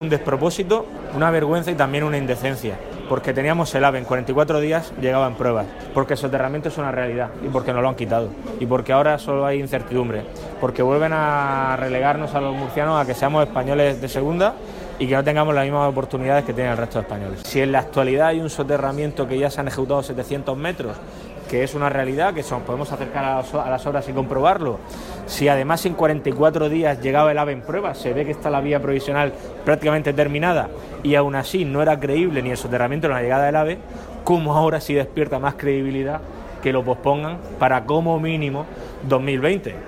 Un despropósito, una vergüenza y también una indecencia, porque teníamos el AVE en 44 días, llegaba en pruebas, porque el soterramiento es una realidad y porque nos lo han quitado y porque ahora solo hay incertidumbre, porque vuelven a relegarnos a los murcianos a que seamos españoles de segunda y que no tengamos las mismas oportunidades que tienen el resto de españoles. Si en la actualidad hay un soterramiento que ya se han ejecutado 700 metros, que es una realidad, que podemos acercar a las obras y comprobarlo. Si además en 44 días llegaba el AVE en pruebas, se ve que está la vía provisional prácticamente terminada y aún así no era creíble ni el soterramiento ni la llegada del AVE, ¿cómo ahora sí despierta más credibilidad que lo pospongan para como mínimo 2020?